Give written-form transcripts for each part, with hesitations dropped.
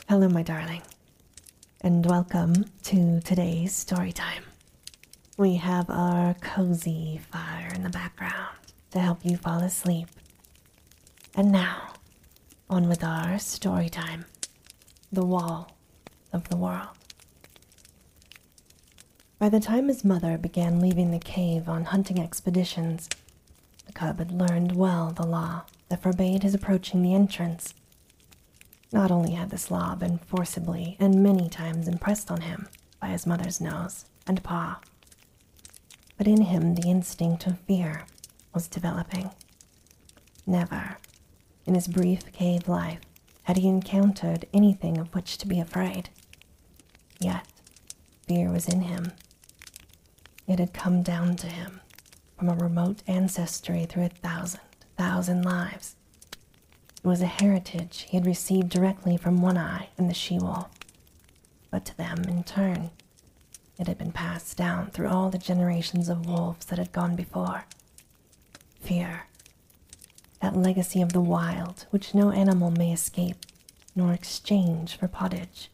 Hello, my darling, and welcome to today's story time. We have our cozy fire in the background to help you fall asleep. And now, on with our story time, The Wall of the World. By the time his mother began leaving the cave on hunting expeditions, the cub had learned well the law that forbade his approaching the entrance. Not only had this law been forcibly and many times impressed on him by his mother's nose and paw, but in him the instinct of fear was developing. Never, in his brief cave life, had he encountered anything of which to be afraid. Yet, fear was in him. It had come down to him from a remote ancestry through 1,000 lives. It was a heritage he had received directly from One-Eye and the she-wolf, but to them, in turn, it had been passed down through all the generations of wolves that had gone before. Fear, that legacy of the wild which no animal may escape nor exchange for pottage.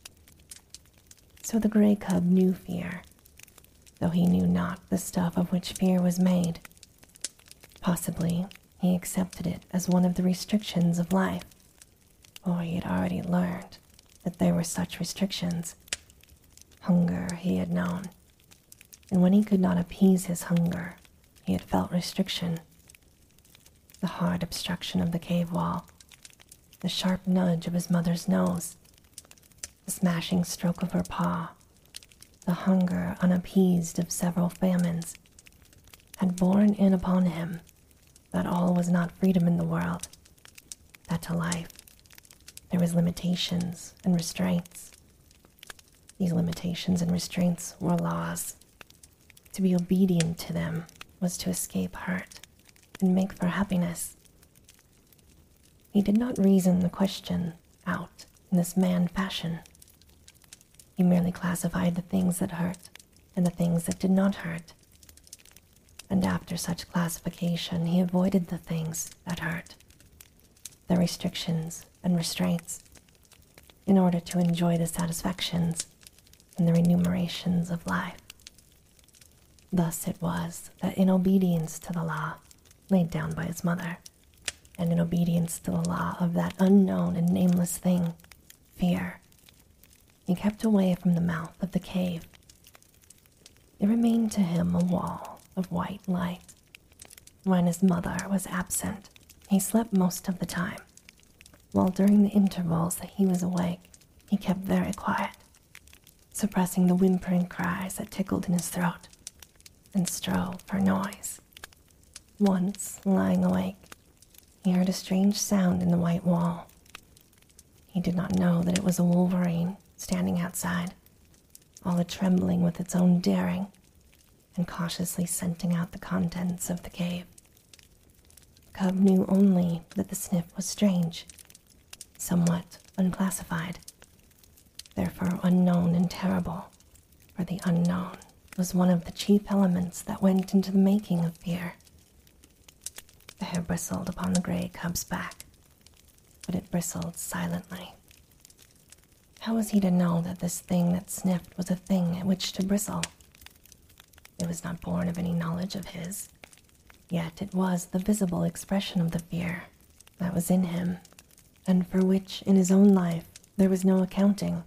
So the gray cub knew fear, though he knew not the stuff of which fear was made. Possibly, he accepted it as one of the restrictions of life, for he had already learned that there were such restrictions. Hunger he had known, and when he could not appease his hunger, he had felt restriction. The hard obstruction of the cave wall, the sharp nudge of his mother's nose, the smashing stroke of her paw, the hunger unappeased of several famines, had borne in upon him that all was not freedom in the world, that to life there was limitations and restraints. These limitations and restraints were laws. To be obedient to them was to escape hurt and make for happiness. He did not reason the question out in this man fashion. He merely classified the things that hurt and the things that did not hurt. And after such classification, he avoided the things that hurt, the restrictions and restraints, in order to enjoy the satisfactions and the remunerations of life. Thus it was that in obedience to the law laid down by his mother, and in obedience to the law of that unknown and nameless thing, fear, he kept away from the mouth of the cave. It remained to him a wall of white light. When his mother was absent, he slept most of the time, while during the intervals that he was awake, he kept very quiet, suppressing the whimpering cries that tickled in his throat and strove for noise. Once, lying awake, he heard a strange sound in the white wall. He did not know that it was a wolverine standing outside, all a-trembling with its own daring, and cautiously scenting out the contents of the cave. Cub knew only that the sniff was strange, somewhat unclassified, therefore unknown and terrible, for the unknown was one of the chief elements that went into the making of fear. The hair bristled upon the gray cub's back, but it bristled silently. How was he to know that this thing that sniffed was a thing at which to bristle? It was not born of any knowledge of his, yet it was the visible expression of the fear that was in him, and for which in his own life there was no accounting.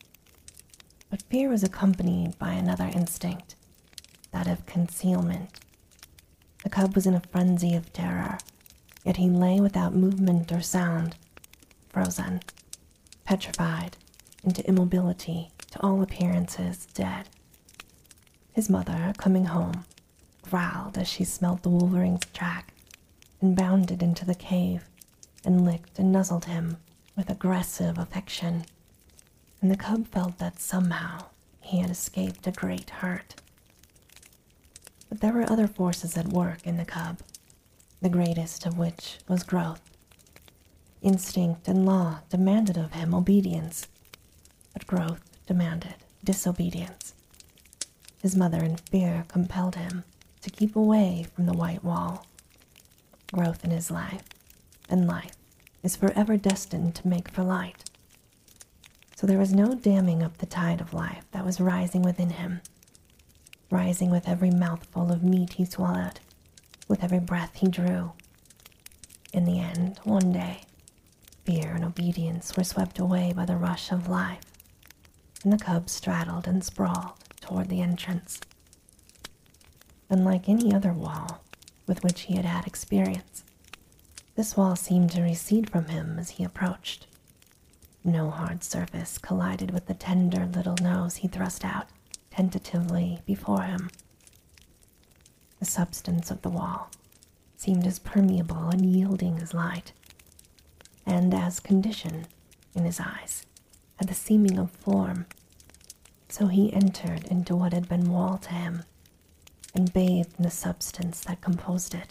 But fear was accompanied by another instinct, that of concealment. The cub was in a frenzy of terror, yet he lay without movement or sound, frozen, petrified into immobility, to all appearances dead. His mother, coming home, growled as she smelt the wolverine's track, and bounded into the cave, and licked and nuzzled him with aggressive affection, and the cub felt that somehow he had escaped a great hurt. But there were other forces at work in the cub, the greatest of which was growth. Instinct and law demanded of him obedience, but growth demanded disobedience. His mother in fear compelled him to keep away from the white wall. Growth in his life, and life is forever destined to make for light. So there was no damming up the tide of life that was rising within him, rising with every mouthful of meat he swallowed, with every breath he drew. In the end, one day, fear and obedience were swept away by the rush of life, and the cub straddled and sprawled toward the entrance. Unlike any other wall with which he had had experience, this wall seemed to recede from him as he approached. No hard surface collided with the tender little nose he thrust out tentatively before him. The substance of the wall seemed as permeable and yielding as light, and as condition, in his eyes, had the seeming of form. So he entered into what had been wall to him, and bathed in the substance that composed it.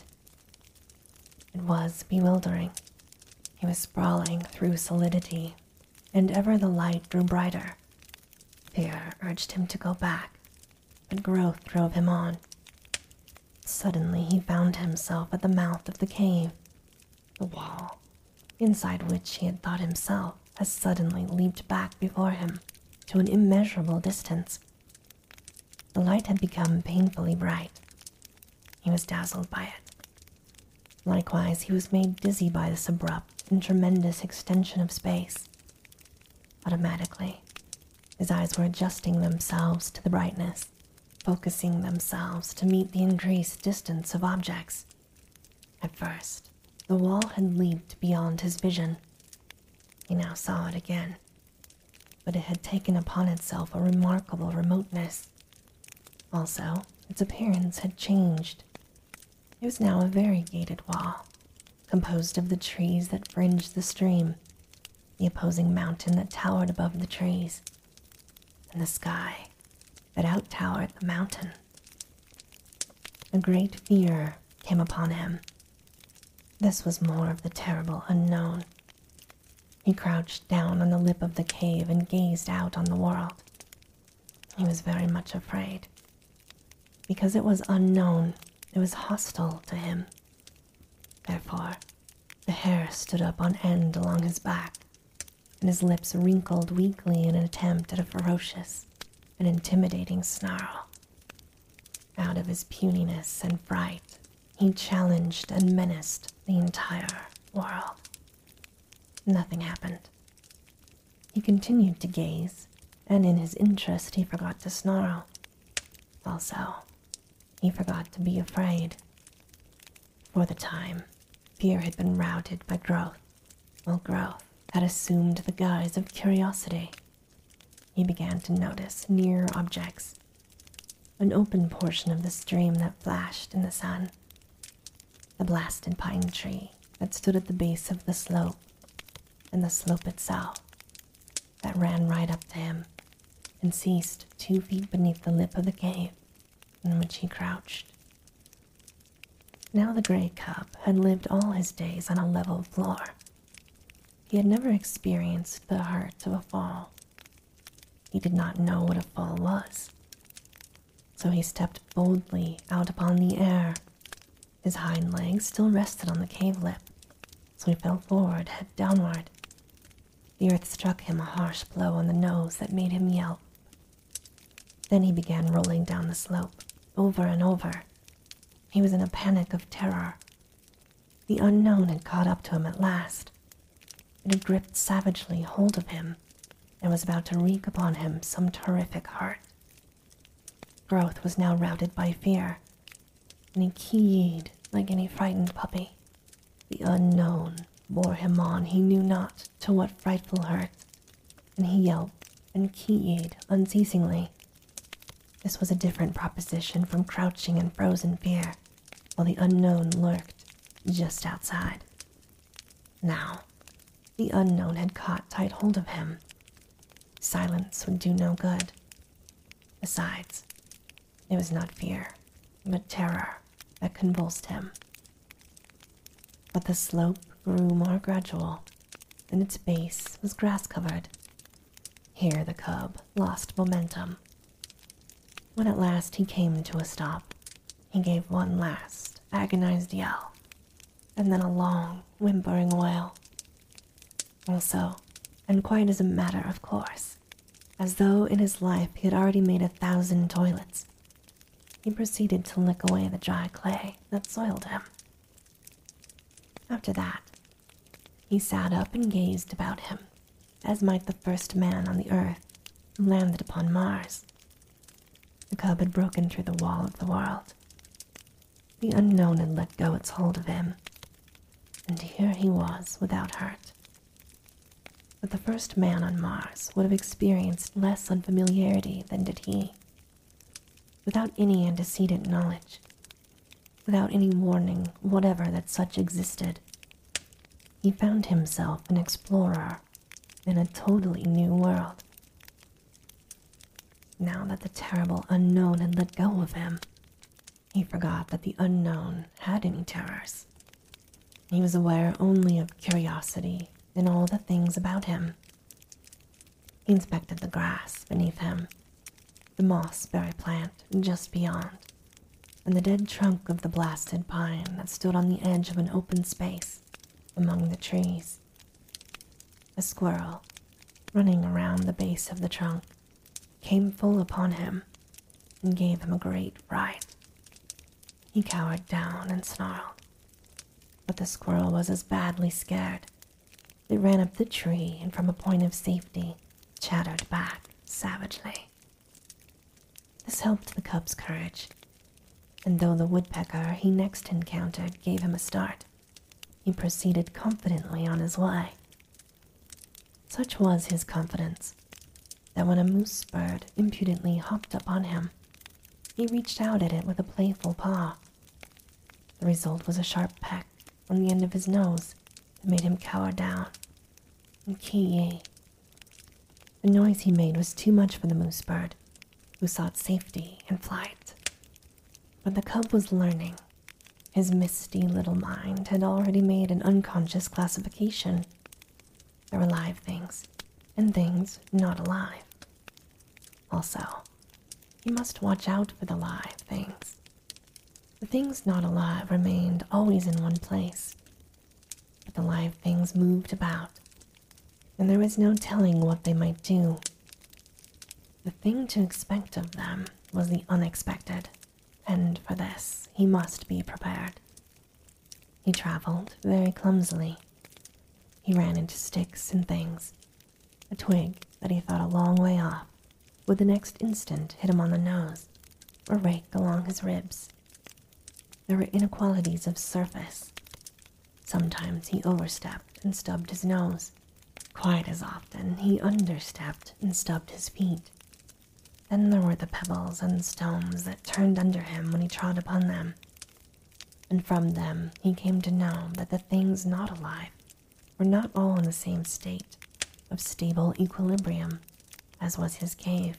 It was bewildering. He was sprawling through solidity, and ever the light grew brighter. Fear urged him to go back, but growth drove him on. Suddenly he found himself at the mouth of the cave, the wall, inside which he had thought himself, has suddenly leaped back before him to an immeasurable distance. The light had become painfully bright. He was dazzled by it. Likewise, he was made dizzy by this abrupt and tremendous extension of space. Automatically, his eyes were adjusting themselves to the brightness, focusing themselves to meet the increased distance of objects. At first, the wall had leaped beyond his vision. He now saw it again, but it had taken upon itself a remarkable remoteness. Also, its appearance had changed. It was now a variegated wall, composed of the trees that fringed the stream, the opposing mountain that towered above the trees, and the sky that out-towered the mountain. A great fear came upon him. This was more of the terrible unknown. He crouched down on the lip of the cave and gazed out on the world. He was very much afraid. Because it was unknown, it was hostile to him. Therefore, the hair stood up on end along his back, and his lips wrinkled weakly in an attempt at a ferocious and intimidating snarl. Out of his puniness and fright, he challenged and menaced the entire world. Nothing happened. He continued to gaze, and in his interest he forgot to snarl. Also, he forgot to be afraid. For the time, fear had been routed by growth, while growth had assumed the guise of curiosity. He began to notice near objects, an open portion of the stream that flashed in the sun, the blasted pine tree that stood at the base of the slope, and the slope itself that ran right up to him and ceased 2 feet beneath the lip of the cave in which he crouched. Now the gray cub had lived all his days on a level floor. He had never experienced the hurt of a fall. He did not know what a fall was. So he stepped boldly out upon the air. His hind legs still rested on the cave lip, so he fell forward, head downward. The earth struck him a harsh blow on the nose that made him yelp. Then he began rolling down the slope, over and over. He was in a panic of terror. The unknown had caught up to him at last. It had gripped savagely hold of him and was about to wreak upon him some terrific hurt. Growth was now routed by fear, and he keyed like any frightened puppy. The unknown bore him on he knew not to what frightful hurt, and he yelped and keyed unceasingly. This was a different proposition from crouching in frozen fear, while the unknown lurked just outside. Now, the unknown had caught tight hold of him. Silence would do no good. Besides, it was not fear, but terror that convulsed him. But the slope grew more gradual, and its base was grass-covered. Here the cub lost momentum. When at last he came to a stop, he gave one last, agonized yell, and then a long, whimpering wail. Also, and quite as a matter of course, as though in his life he had already made 1,000 toilets, he proceeded to lick away the dry clay that soiled him. After that, he sat up and gazed about him, as might the first man on the earth who landed upon Mars. The cub had broken through the wall of the world. The unknown had let go its hold of him, and here he was without hurt. But the first man on Mars would have experienced less unfamiliarity than did he. Without any antecedent knowledge, without any warning whatever that such existed, he found himself an explorer in a totally new world. Now that the terrible unknown had let go of him, he forgot that the unknown had any terrors. He was aware only of curiosity in all the things about him. He inspected the grass beneath him, the mossberry plant just beyond, and the dead trunk of the blasted pine that stood on the edge of an open space among the trees. A squirrel, running around the base of the trunk, came full upon him and gave him a great fright. He cowered down and snarled, but the squirrel was as badly scared. It ran up the tree and from a point of safety chattered back savagely. This helped the cub's courage, and though the woodpecker he next encountered gave him a start, he proceeded confidently on his way. Such was his confidence that when a moose bird impudently hopped upon him, he reached out at it with a playful paw. The result was a sharp peck on the end of his nose that made him cower down and kee-yee. The noise he made was too much for the moose bird, who sought safety in flight. But the cub was learning. His misty little mind had already made an unconscious classification. There were live things and things not alive. Also, he must watch out for the live things. The things not alive remained always in one place, but the live things moved about, and there was no telling what they might do. The thing to expect of them was the unexpected, and for this he must be prepared. He traveled very clumsily. He ran into sticks and things. A twig that he thought a long way off would the next instant hit him on the nose or rake along his ribs. There were inequalities of surface. Sometimes he overstepped and stubbed his nose. Quite as often he understepped and stubbed his feet. Then there were the pebbles and stones that turned under him when he trod upon them. And from them he came to know that the things not alive were not all in the same state of stable equilibrium as was his cave.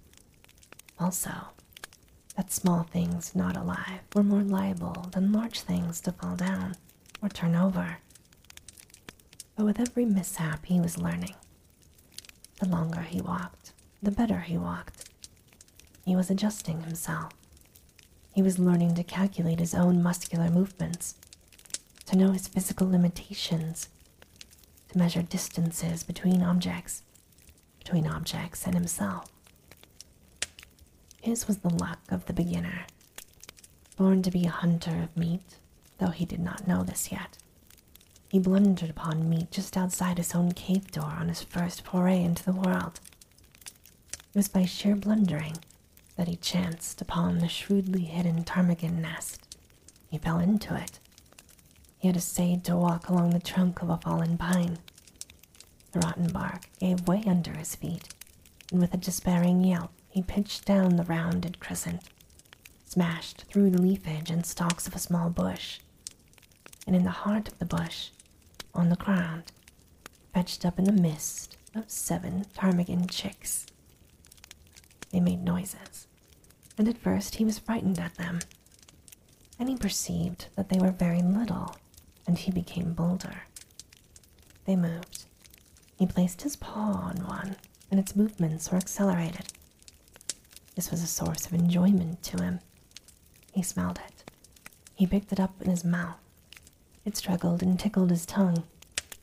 Also, that small things not alive were more liable than large things to fall down or turn over. But with every mishap he was learning. The longer he walked, the better he walked. He was adjusting himself. He was learning to calculate his own muscular movements, to know his physical limitations, to measure distances between objects and himself. His was the luck of the beginner, born to be a hunter of meat, though he did not know this yet. He blundered upon meat just outside his own cave door on his first foray into the world. It was by sheer blundering that he chanced upon the shrewdly hidden ptarmigan nest. He fell into it. He had essayed to walk along the trunk of a fallen pine. The rotten bark gave way under his feet, and with a despairing yelp, he pitched down the rounded crescent, smashed through the leafage and stalks of a small bush, and in the heart of the bush, on the ground, fetched up in a mist of 7 ptarmigan chicks. They made noises, and at first he was frightened at them. Then he perceived that they were very little, and he became bolder. They moved. He placed his paw on one, and its movements were accelerated. This was a source of enjoyment to him. He smelled it. He picked it up in his mouth. It struggled and tickled his tongue.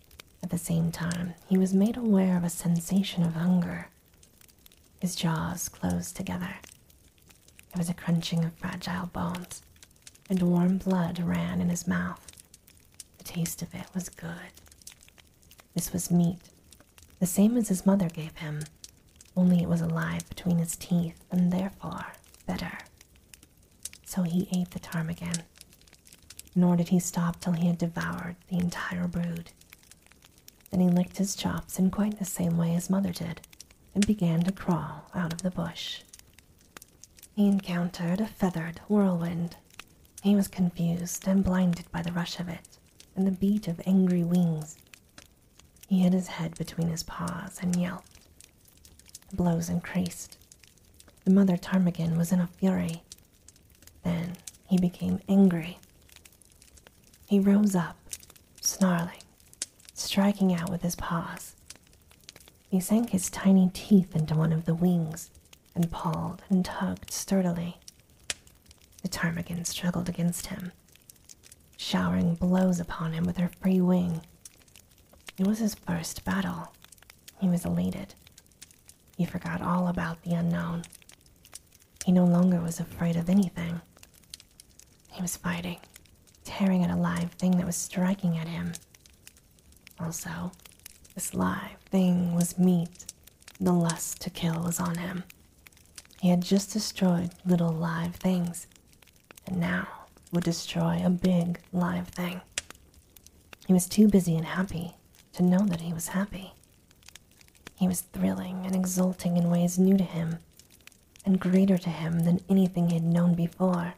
At the same time, he was made aware of a sensation of hunger. His jaws closed together. There was a crunching of fragile bones, and warm blood ran in his mouth. The taste of it was good. This was meat, the same as his mother gave him, only it was alive between his teeth and therefore better. So he ate the ptarmigan, nor did he stop till he had devoured the entire brood. Then he licked his chops in quite the same way his mother did, and began to crawl out of the bush. He encountered a feathered whirlwind. He was confused and blinded by the rush of it and the beat of angry wings. He hid his head between his paws and yelped. The blows increased. The mother ptarmigan was in a fury. Then he became angry. He rose up, snarling, striking out with his paws. He sank his tiny teeth into one of the wings and pulled and tugged sturdily. The ptarmigan struggled against him, showering blows upon him with her free wing. It was his first battle. He was elated. He forgot all about the unknown. He no longer was afraid of anything. He was fighting, tearing at a live thing that was striking at him. Also, this live thing was meat. The lust to kill was on him. He had just destroyed little live things, and now would destroy a big live thing. He was too busy and happy to know that he was happy. He was thrilling and exulting in ways new to him, and greater to him than anything he had known before.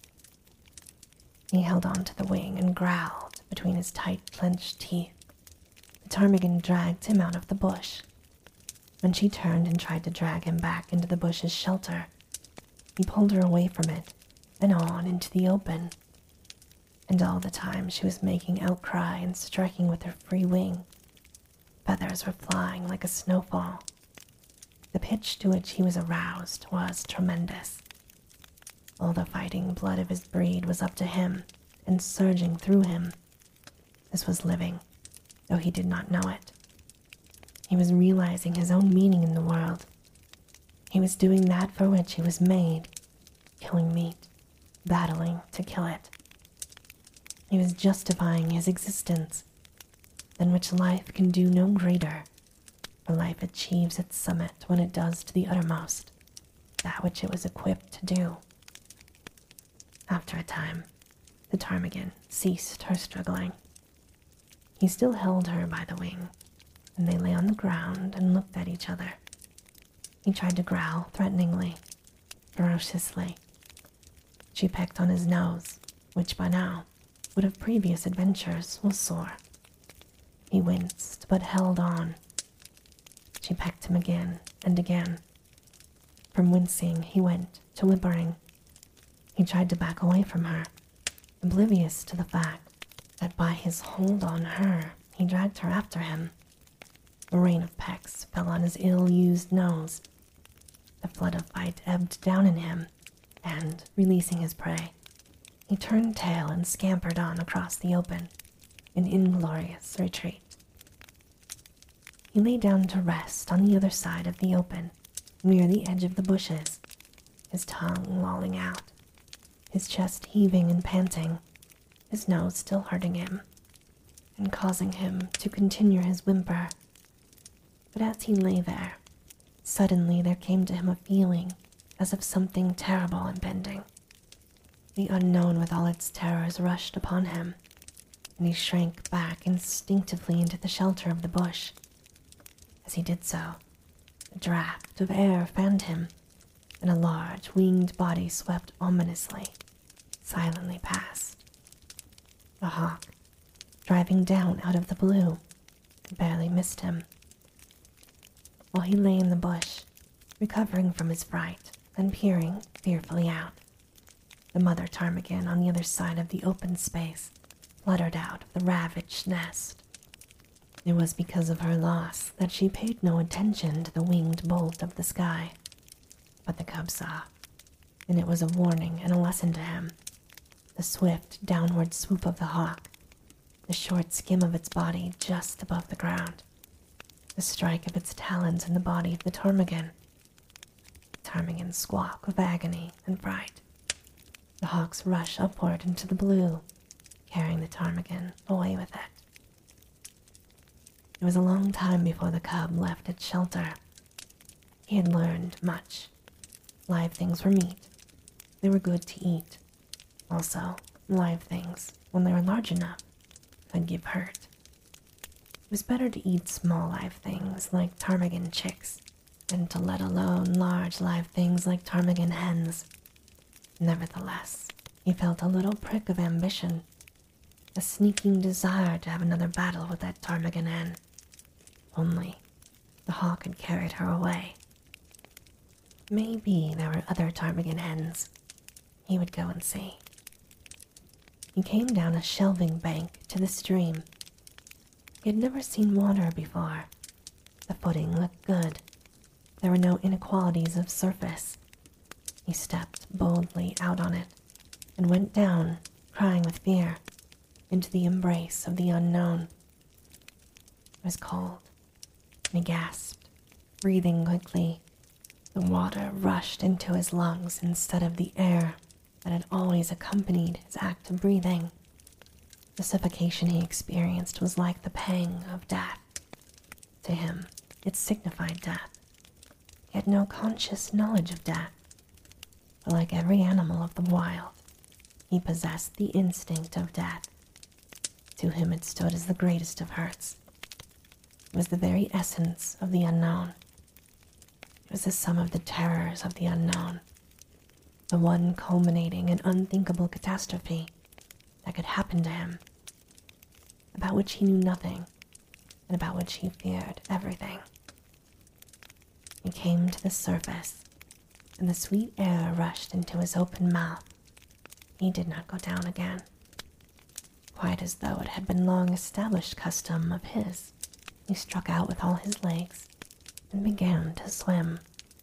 He held on to the wing and growled between his tight clenched teeth. The ptarmigan dragged him out of the bush. When she turned and tried to drag him back into the bush's shelter, he pulled her away from it and on into the open. And all the time she was making outcry and striking with her free wing. Feathers were flying like a snowfall. The pitch to which he was aroused was tremendous. All the fighting blood of his breed was up to him and surging through him. This was living, though he did not know it. He was realizing his own meaning in the world. He was doing that for which he was made, killing meat, battling to kill it. He was justifying his existence, than which life can do no greater, for life achieves its summit when it does to the uttermost that which it was equipped to do. After a time, the ptarmigan ceased her struggling. He still held her by the wing, and they lay on the ground and looked at each other. He tried to growl threateningly, ferociously. She pecked on his nose, which by now, what of previous adventures, was sore. He winced, but held on. She pecked him again and again. From wincing, he went to whimpering. He tried to back away from her, oblivious to the fact that by his hold on her, he dragged her after him. A rain of pecks fell on his ill-used nose. The flood of fight ebbed down in him, and, releasing his prey, he turned tail and scampered on across the open, in inglorious retreat. He lay down to rest on the other side of the open, near the edge of the bushes, his tongue lolling out, his chest heaving and panting, his nose still hurting him, and causing him to continue his whimper. But as he lay there, suddenly there came to him a feeling as of something terrible impending. The unknown with all its terrors rushed upon him, and he shrank back instinctively into the shelter of the bush. As he did so, a draught of air fanned him, and a large winged body swept ominously, silently past. A hawk, driving down out of the blue, barely missed him. While he lay in the bush, recovering from his fright and peering fearfully out, the mother ptarmigan on the other side of the open space fluttered out of the ravaged nest. It was because of her loss that she paid no attention to the winged bolt of the sky, but the cub saw, and it was a warning and a lesson to him. The swift downward swoop of the hawk, the short skim of its body just above the ground, the strike of its talons in the body of the ptarmigan. The ptarmigan's squawk of agony and fright. The hawk's rush upward into the blue, carrying the ptarmigan away with it. It was a long time before the cub left its shelter. He had learned much. Live things were meat. They were good to eat. Also, live things, when they were large enough, could give hurt. It was better to eat small live things like ptarmigan chicks than to let alone large live things like ptarmigan hens. Nevertheless, he felt a little prick of ambition, a sneaking desire to have another battle with that ptarmigan hen. Only, the hawk had carried her away. Maybe there were other ptarmigan hens. He would go and see. He came down a shelving bank to the stream. He had never seen water before. The footing looked good. There were no inequalities of surface. He stepped boldly out on it and went down, crying with fear, into the embrace of the unknown. It was cold, and he gasped, breathing quickly. The water rushed into his lungs instead of the air that had always accompanied his act of breathing. The suffocation he experienced was like the pang of death. To him, it signified death. He had no conscious knowledge of death, but like every animal of the wild, he possessed the instinct of death. To him it stood as the greatest of hurts. It was the very essence of the unknown. It was the sum of the terrors of the unknown, the one culminating and unthinkable catastrophe that could happen to him, about which he knew nothing, and about which he feared everything. He came to the surface, and the sweet air rushed into his open mouth. He did not go down again, quite as though it had been long-established custom of his. He struck out with all his legs and began to swim.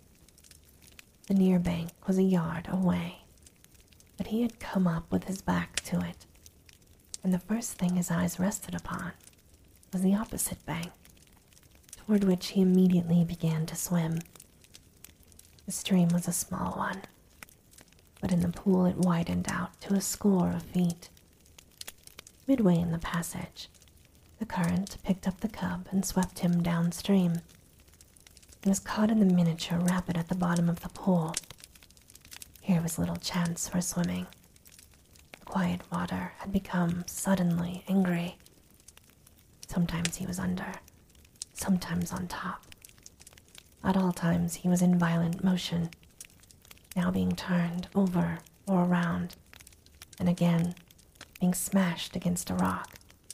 The near bank was a yard away, but he had come up with his back to it, and the first thing his eyes rested upon was the opposite bank, toward which he immediately began to swim. The stream was a small one, but in the pool it widened out to a score of feet. Midway in the passage, the current picked up the cub and swept him downstream. He was caught in the miniature rapid at the bottom of the pool. Here was little chance for swimming. The quiet water had become suddenly angry. Sometimes he was under, sometimes on top. At all times he was in violent motion, now being turned over or around, and again being smashed against a rock.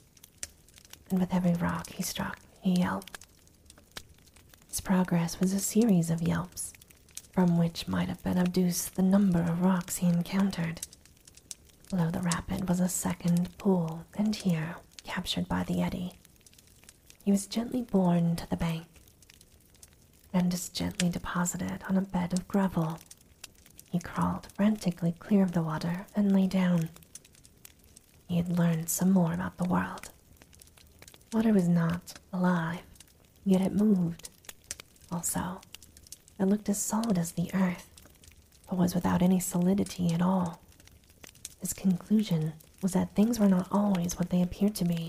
And with every rock he struck, he yelped. His progress was a series of yelps, from which might have been adduced the number of rocks he encountered. Below the rapid was a second pool, and here, captured by the eddy, he was gently borne to the bank, and as gently deposited on a bed of gravel. He crawled frantically clear of the water and lay down. He had learned some more about the world. Water was not alive, yet it moved. Also, it looked as solid as the earth, but was without any solidity at all. His conclusion was that things were not always what they appeared to be.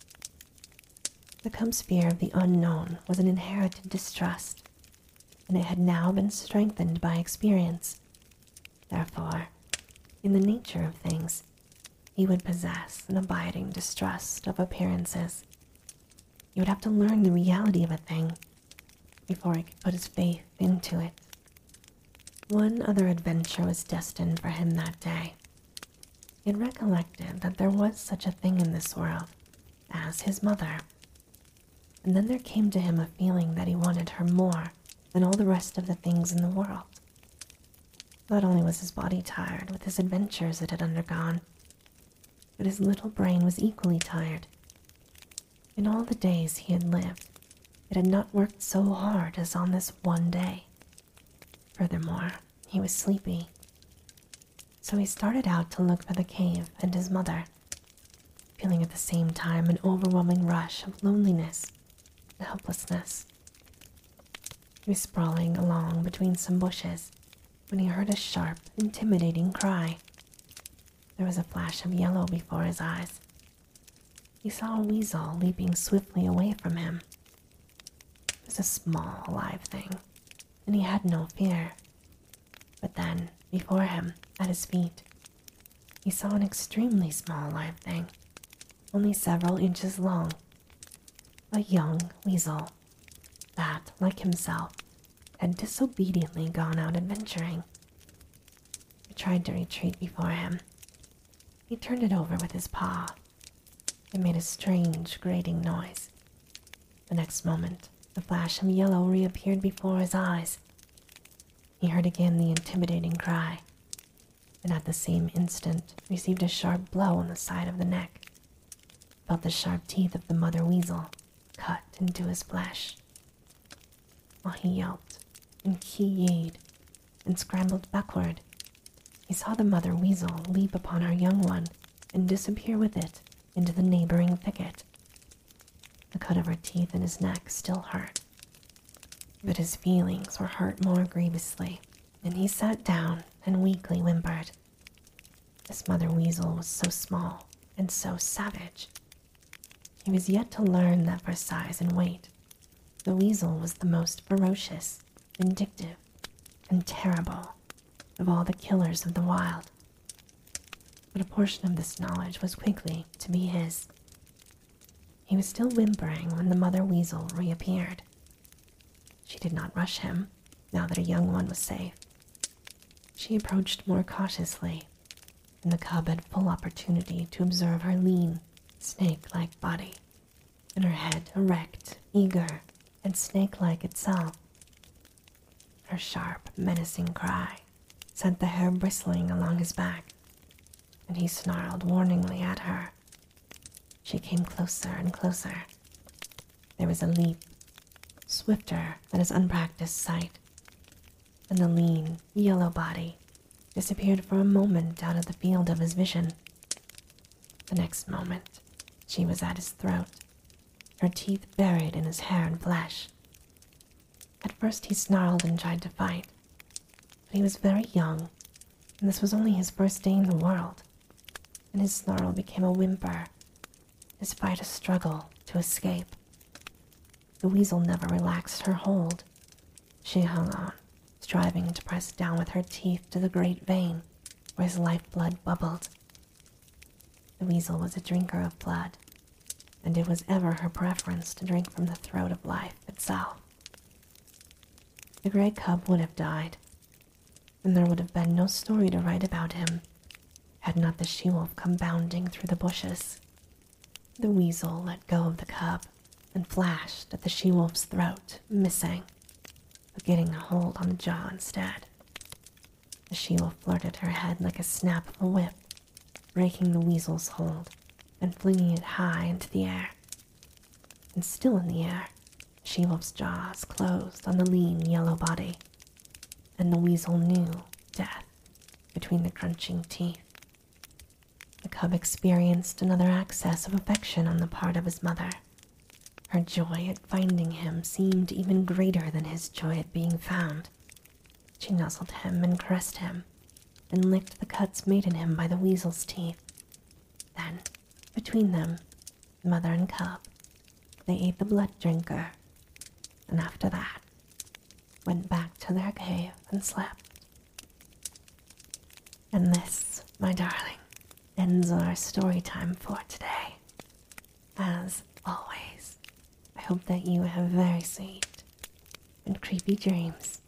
The cub's fear of the unknown was an inherited distrust, and it had now been strengthened by experience. Therefore, in the nature of things, he would possess an abiding distrust of appearances. He would have to learn the reality of a thing before he could put his faith into it. One other adventure was destined for him that day. He had recollected that there was such a thing in this world as his mother, and then there came to him a feeling that he wanted her more than all the rest of the things in the world. Not only was his body tired with his adventures it had undergone, but his little brain was equally tired. In all the days he had lived, it had not worked so hard as on this one day. Furthermore, he was sleepy. So he started out to look for the cave and his mother. feeling at the same time an overwhelming rush of loneliness and helplessness. He was sprawling along between some bushes when he heard a sharp, intimidating cry. There was a flash of yellow before his eyes. He saw a weasel leaping swiftly away from him. It was a small, alive thing, and he had no fear. But then, before him, at his feet, he saw an extremely small live thing, only several inches long. A young weasel that, like himself, had disobediently gone out adventuring. He tried to retreat before him. He turned it over with his paw. It made a strange, grating noise. The next moment, the flash of yellow reappeared before his eyes. He heard again the intimidating cry, and at the same instant received a sharp blow on the side of the neck. Felt the sharp teeth of the mother weasel cut into his flesh. While he yelped and kee-yeed and scrambled backward, he saw the mother weasel leap upon her young one and disappear with it into the neighboring thicket. The cut of her teeth in his neck still hurt, but his feelings were hurt more grievously, and he sat down and weakly whimpered. This mother weasel was so small and so savage. He was yet to learn that for size and weight, the weasel was the most ferocious, vindictive, and terrible of all the killers of the wild. But a portion of this knowledge was quickly to be his. He was still whimpering when the mother weasel reappeared. She did not rush him, now that her young one was safe. She approached more cautiously, and the cub had full opportunity to observe her lean, snake-like body, and her head erect, eager, and snake-like itself. Her sharp, menacing cry sent the hair bristling along his back, and he snarled warningly at her. She came closer and closer. There was a leap, swifter than his unpracticed sight, and the lean, yellow body disappeared for a moment out of the field of his vision. The next moment, she was at his throat, her teeth buried in his hair and flesh. At first he snarled and tried to fight, but he was very young, and this was only his first day in the world, and his snarl became a whimper, his fight a struggle to escape. The weasel never relaxed her hold. She hung on, striving to press down with her teeth to the great vein where his lifeblood bubbled. The weasel was a drinker of blood, and it was ever her preference to drink from the throat of life itself. The gray cub would have died, and there would have been no story to write about him had not the she-wolf come bounding through the bushes. The weasel let go of the cub and flashed at the she-wolf's throat, missing, but getting a hold on the jaw instead. The she-wolf flirted her head like a snap of a whip, breaking the weasel's hold and flinging it high into the air. And still in the air, the she-wolf's jaws closed on the lean yellow body, and the weasel knew death between the crunching teeth. The cub experienced another access of affection on the part of his mother. Her joy at finding him seemed even greater than his joy at being found. She nuzzled him and caressed him, and licked the cuts made in him by the weasel's teeth. Then, between them, mother and cub, they ate the blood drinker, and after that, went back to their cave and slept. And this, my darling, ends our story time for today. As always, I hope that you have very sweet and creepy dreams.